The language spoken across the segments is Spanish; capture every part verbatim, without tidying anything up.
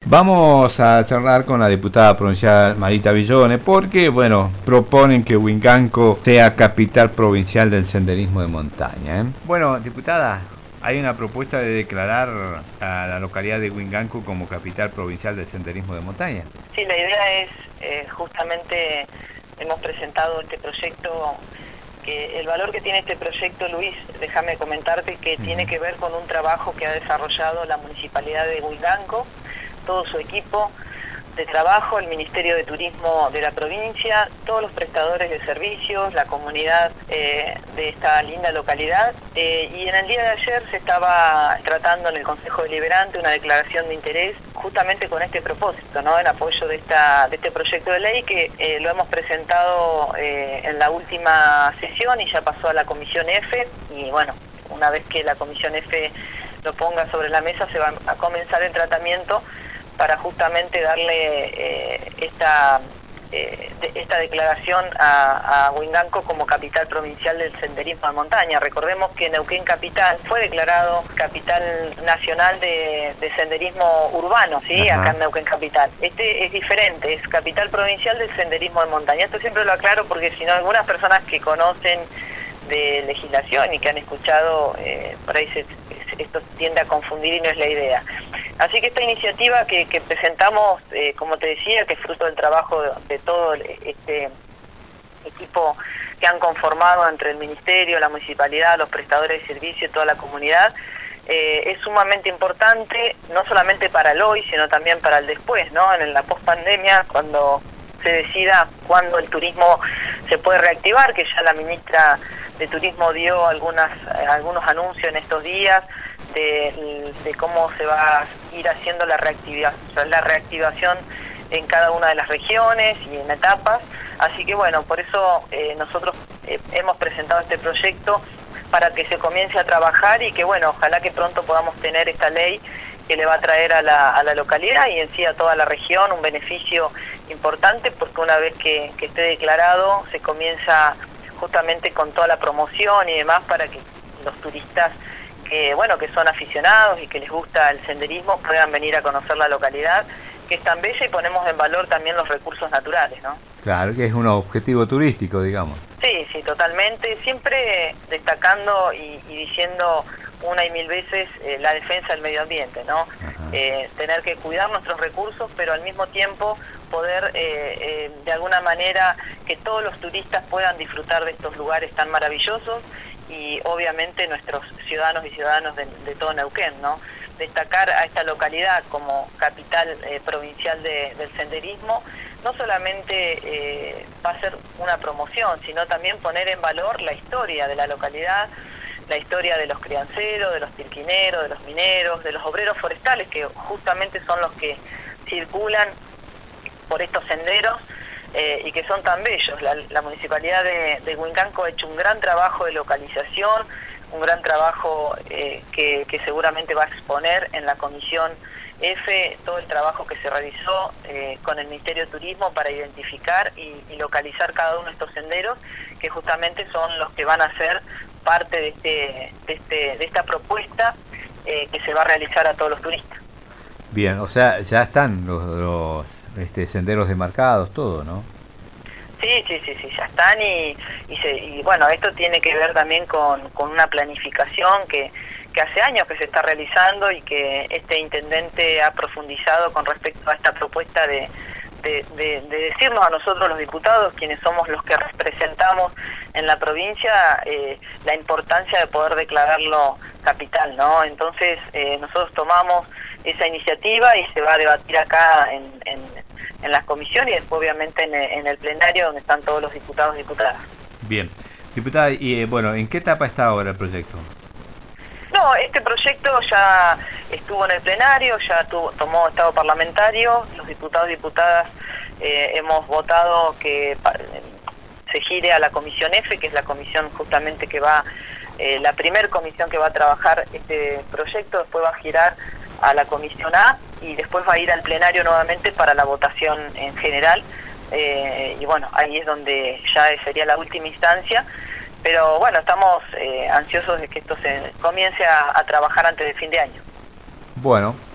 Vamos a charlar con la diputada provincial Marita Villone porque, bueno, proponen que Huinganco sea capital provincial del senderismo de montaña, ¿eh? Bueno, diputada, hay una propuesta de declarar a la localidad de Huinganco como capital provincial del senderismo de montaña. Sí, la idea es, eh, justamente, hemos presentado este proyecto, que el valor que tiene este proyecto, Luis, déjame comentarte que uh-huh. tiene que ver con un trabajo que ha desarrollado la Municipalidad de Huinganco, todo su equipo de trabajo, el Ministerio de Turismo de la provincia, todos los prestadores de servicios, la comunidad eh, de esta linda localidad. Eh, y en el día de ayer se estaba tratando en el Consejo Deliberante una declaración de interés justamente con este propósito, ¿no? En apoyo de, esta, de este proyecto de ley que eh, lo hemos presentado eh, en la última sesión y ya pasó a la Comisión F. Y bueno, una vez que la Comisión F lo ponga sobre la mesa se va a comenzar el tratamiento para justamente darle eh, esta, eh, de, esta declaración a, a Huinganco como capital provincial del senderismo de montaña. Recordemos que Neuquén Capital fue declarado capital nacional de, de senderismo urbano, ¿sí? Ajá. Acá en Neuquén Capital. Este es diferente, es capital provincial del senderismo de montaña. Esto siempre lo aclaro porque si no, algunas personas que conocen de legislación y que han escuchado, eh, por ahí se, esto tiende a confundir y no es la idea. Así que esta iniciativa que, que presentamos, eh, como te decía, que es fruto del trabajo de, de todo este equipo que han conformado entre el Ministerio, la Municipalidad, los prestadores de servicio y toda la comunidad, eh, es sumamente importante, no solamente para el hoy, sino también para el después, ¿no? En la pospandemia, cuando se decida cuándo el turismo se puede reactivar, que ya la ministra de Turismo dio algunas eh, algunos anuncios en estos días de, de cómo se va a ir haciendo la reactivación, la reactivación en cada una de las regiones y en etapas. Así que bueno, por eso eh, nosotros eh, hemos presentado este proyecto para que se comience a trabajar y que bueno, ojalá que pronto podamos tener esta ley que le va a traer a la, a la localidad y en sí a toda la región un beneficio importante, porque una vez que, que esté declarado se comienza justamente con toda la promoción y demás para que los turistas que bueno que son aficionados y que les gusta el senderismo puedan venir a conocer la localidad, que es tan bella, y ponemos en valor también los recursos naturales, ¿no? Claro, que es un objetivo turístico, digamos. Sí, sí, totalmente, siempre destacando y, y diciendo una y mil veces eh, la defensa del medio ambiente, ¿no? Eh, tener que cuidar nuestros recursos, pero al mismo tiempo poder eh, eh, de alguna manera que todos los turistas puedan disfrutar de estos lugares tan maravillosos y obviamente nuestros ciudadanos y ciudadanos de, de todo Neuquén, ¿no? Destacar a esta localidad como capital eh, provincial de, del senderismo no solamente eh, va a ser una promoción, sino también poner en valor la historia de la localidad, la historia de los crianceros, de los tirquineros, de los mineros, de los obreros forestales, que justamente son los que circulan por estos senderos eh, y que son tan bellos. La, la Municipalidad de, de Huinganco ha hecho un gran trabajo de localización, un gran trabajo eh, que, que seguramente va a exponer en la Comisión F todo el trabajo que se realizó eh, con el Ministerio de Turismo para identificar y, y localizar cada uno de estos senderos, que justamente son los que van a ser parte de, este, de, este, de esta propuesta eh, que se va a realizar a todos los turistas. Bien, o sea, ya están los, los este, senderos demarcados, todo, ¿no? Sí, sí, sí, sí, ya están y, y, se, y bueno, esto tiene que ver también con, con una planificación que, que hace años que se está realizando y que este intendente ha profundizado con respecto a esta propuesta de, de, de, de decirnos a nosotros los diputados, quienes somos los que representamos en la provincia, eh, la importancia de poder declararlo capital, ¿no? Entonces eh, nosotros tomamos esa iniciativa y se va a debatir acá en, en, en las comisiones y después obviamente en, en el plenario donde están todos los diputados y diputadas. Bien. Diputada, y eh, bueno, ¿en qué etapa está ahora el proyecto? No, este proyecto ya estuvo en el plenario, ya tuvo, tomó estado parlamentario, los diputados y diputadas eh, hemos votado que pa, se gire a la Comisión F, que es la comisión justamente que va, eh, la primer comisión que va a trabajar este proyecto, después va a girar a la Comisión A y después va a ir al plenario nuevamente para la votación en general, eh, y bueno, ahí es donde ya sería la última instancia. Pero bueno, estamos eh, ansiosos de que esto se comience a, a trabajar antes del fin de año. Bueno,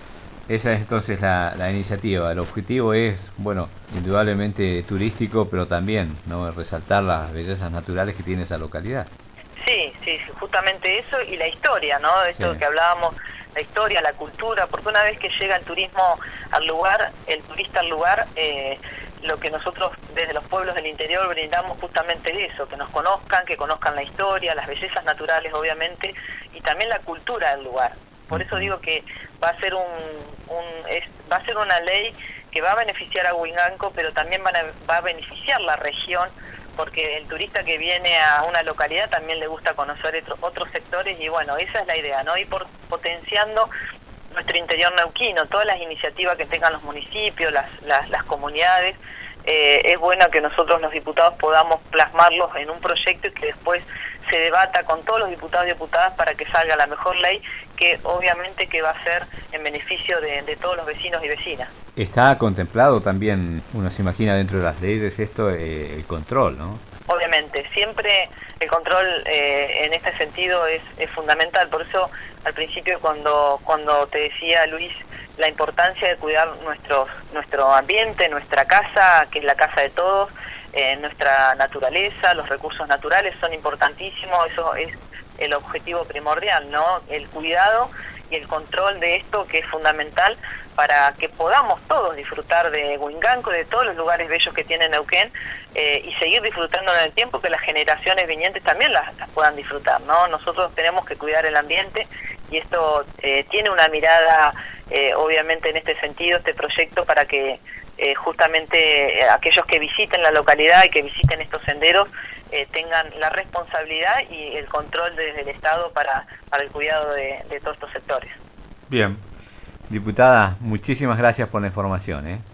Esa es entonces la, la iniciativa. El objetivo es, bueno, indudablemente turístico, pero también, ¿no?, resaltar las bellezas naturales que tiene esa localidad. Sí, sí, justamente eso y la historia, ¿no? Esto sí. que hablábamos, la historia, la cultura, porque una vez que llega el turismo al lugar, el turista al lugar, eh, lo que nosotros desde los pueblos del interior brindamos justamente eso, que nos conozcan, que conozcan la historia, las bellezas naturales obviamente, y también la cultura del lugar. Por eso digo que va a ser un, un es, va a ser una ley que va a beneficiar a Huinganco, pero también van a, va a beneficiar la región, porque el turista que viene a una localidad también le gusta conocer otro, otros sectores, y bueno, esa es la idea, ¿no? Ir por, potenciando nuestro interior neuquino, todas las iniciativas que tengan los municipios, las, las, las comunidades. Eh, es bueno que nosotros los diputados podamos plasmarlos en un proyecto y que después se debata con todos los diputados y diputadas para que salga la mejor ley, que obviamente que va a ser en beneficio de, de todos los vecinos y vecinas. Está contemplado también, uno se imagina dentro de las leyes esto, eh, el control, ¿no? Obviamente, siempre el control eh, en este sentido es, es fundamental, por eso al principio cuando, cuando te decía Luis la importancia de cuidar nuestros, nuestro ambiente, nuestra casa, que es la casa de todos, eh, nuestra naturaleza, los recursos naturales son importantísimos, eso es el objetivo primordial, ¿no? El cuidado y el control de esto, que es fundamental para que podamos todos disfrutar de Huinganco, de todos los lugares bellos que tiene Neuquén, eh, y seguir disfrutando en el tiempo, que las generaciones vinientes también las, las puedan disfrutar, ¿no? Nosotros tenemos que cuidar el ambiente y esto eh, tiene una mirada, eh, obviamente en este sentido, este proyecto para que eh, justamente eh, aquellos que visiten la localidad y que visiten estos senderos eh, tengan la responsabilidad y el control desde el Estado para, para el cuidado de, de todos estos sectores. Bien. Diputada, muchísimas gracias por la información, ¿eh?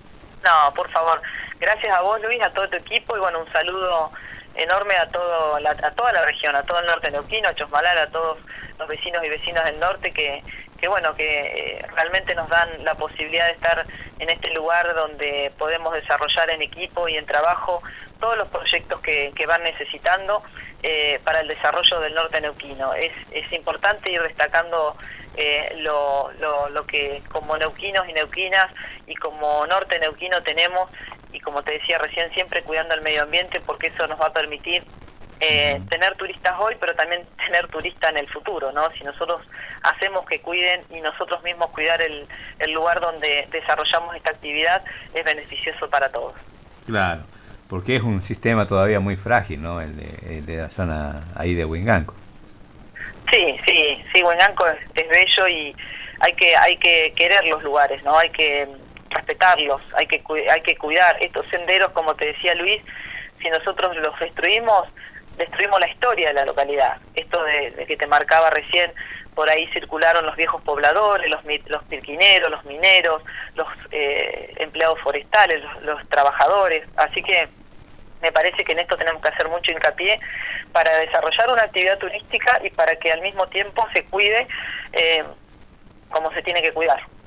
No, por favor. Gracias a vos, Luis, a todo tu equipo, y bueno, un saludo enorme a todo la, a toda la región, a todo el norte neuquino, a Chosmalal, a todos los vecinos y vecinas del norte que, que bueno, que eh, realmente nos dan la posibilidad de estar en este lugar donde podemos desarrollar en equipo y en trabajo todos los proyectos que, que van necesitando eh, para el desarrollo del norte neuquino. Es, es importante ir destacando eh, lo, lo, lo que como neuquinos y neuquinas y como norte neuquino tenemos, y como te decía recién, siempre cuidando el medio ambiente, porque eso nos va a permitir eh, tener turistas hoy, pero también tener turistas en el futuro, ¿no? Si nosotros hacemos que cuiden y nosotros mismos cuidar el, el lugar donde desarrollamos esta actividad, es beneficioso para todos. Claro, porque es un sistema todavía muy frágil, ¿no? El de, el de la zona ahí de Huinganco. Sí, sí, sí, Huinganco es, es bello y hay que hay que querer los lugares, ¿no? Hay que respetarlos, hay que hay que cuidar estos senderos, como te decía Luis. Si nosotros los destruimos, destruimos la historia de la localidad. Esto de, de que te marcaba recién, por ahí circularon los viejos pobladores, los, los pirquineros, los mineros, los eh, empleados forestales, los, los trabajadores. Así que me parece que en esto tenemos que hacer mucho hincapié para desarrollar una actividad turística y para que al mismo tiempo se cuide eh, como se tiene que cuidar.